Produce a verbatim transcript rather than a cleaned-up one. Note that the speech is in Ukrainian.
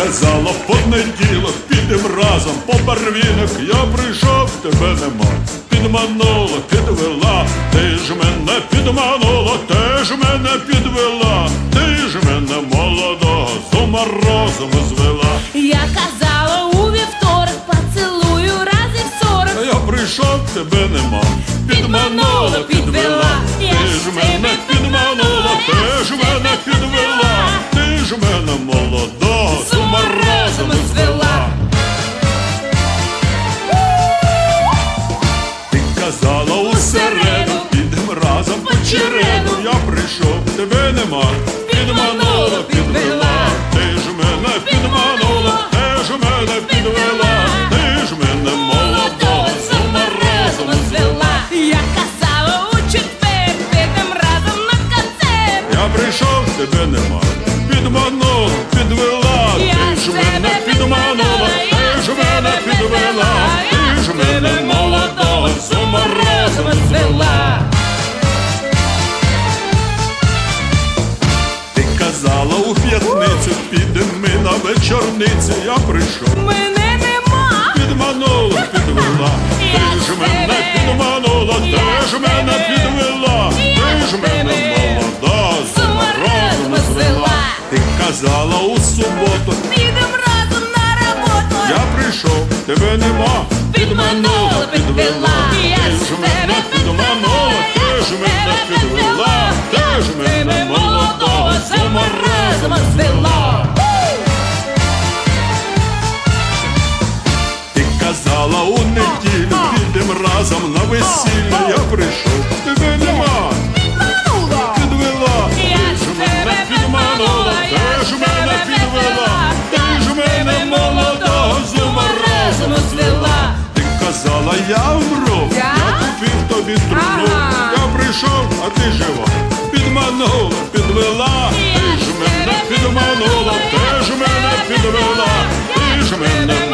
казала, в понеділок підем разом по барвінок. Я прийшов, тебе нема. Підманула, підвела, ти ж мене підманула, ти ж мене підвела, ти ж мене молодого з морозом звела. Я казала, у вівторок поцілую разів сорок. Я прийшов, тебе нема. Підманула, підвела, ти ж мене підманула, ти ж мене підвела, ти ж мене молодого з морозом звела. Ти казала, у середу підем разом по череду. Я прийшов, тебе нема. Підманула, підвела, ти ж мене підманула, ти ж мене підвела, ти ж мене молодого з морозом звела. Я казала, у четвер підем разом на концерт. Я прийшов, тебе нема. Підманула, підвела, ти ж мене підманула, ти ж мене підвела, ти ж мене молодого з морозом звела. Ти казала, у п'ятницю підем ми на вечорниці. Я прийшов, Мене нема. підманула, підвела, ти ж мене підманула, ти ж мене підвела, ти ж мене молода з морозом звела. Ти казала, у суботу Підем разом на роботу. я прийшов, тебе нема. Підманула, підвела, я ти ж мене підманула, ти ж мене підвела, ти ж мене молодого з морозом звела. Ти казала, у неділю підем разом на весілля. Я прийшов, тебе нема. Підвела, ти ж мене підманула, ти ж мене підвела, ти ж мене молодого з морозом звела. Ти казала, я вмру, я купив тобі труну. Я прийшов, а ти жива. Підманула, підвела, ти ж мене підманула, ти ж мене підвела, ти ж мене